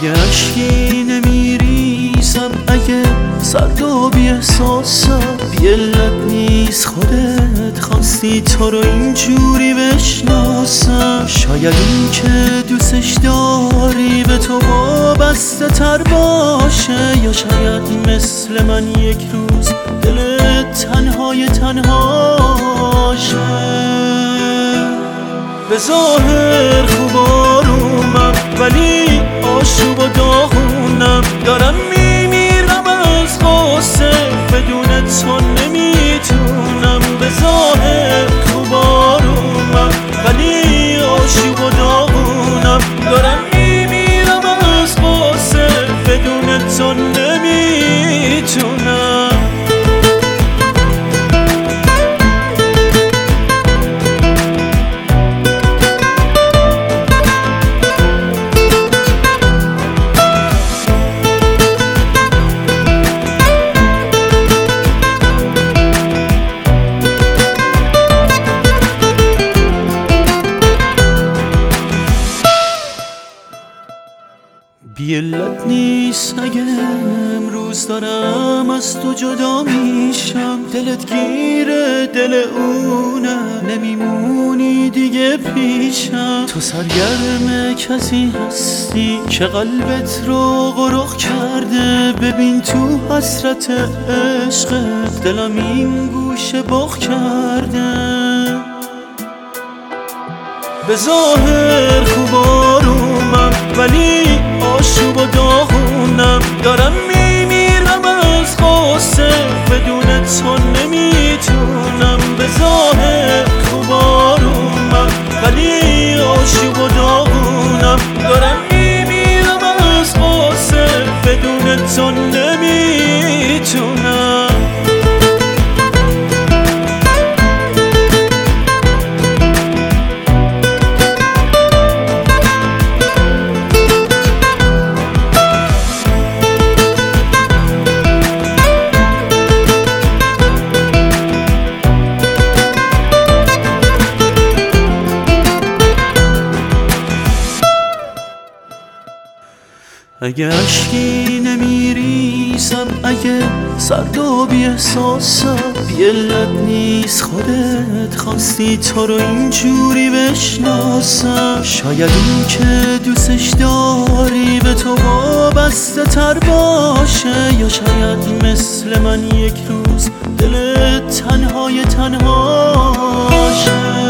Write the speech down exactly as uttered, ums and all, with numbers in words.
اگه اشکی نمیریزم، اگه سرد و بی احساسم، بی علت نیست خودت خواستی تو رو اینجوری بشناسم. شاید این که دوستش داری به تو وابسته تر باشه، یا شاید مثل من یک روز دلت تنهای تنهاشه. به ظاهر خوب آرومم ولی آشوب و داغونم، دارم میمیرم از غصه بدون تو نمیتونم. به ظاهر خوب آرومم ولی آشوب و داغونم، دارم میمیرم از غصه بدون تو نمیتونم. بی علت نیست اگه امروز دارم از تو جدا میشم، دلت گیره دل اونه، نمیمونی دیگه پیشم. تو سرگرم کسی هستی که قلبت رو غرق کرده، ببین تو حسرت عشقت دلم این گوشه بغ کرده. به ظاهر خوب آرومم ولی آشوب و داغونم، دارم میمیرم از غصه بدون تو نمیتونم. به ظاهر خوب آرومم ولی آشوب و داغونم، دارم میمیرم از غصه بدون تو نمیتونم. اگه اشکی نمیریزم، اگه سرد و بی احساسم، بی علت نیست خودت خواستی تو رو اینجوری بشناسم. شاید این که دوستش داری به تو وابسته تر باشه، یا شاید مثل من یک روز دلت تنهای تنهاشه.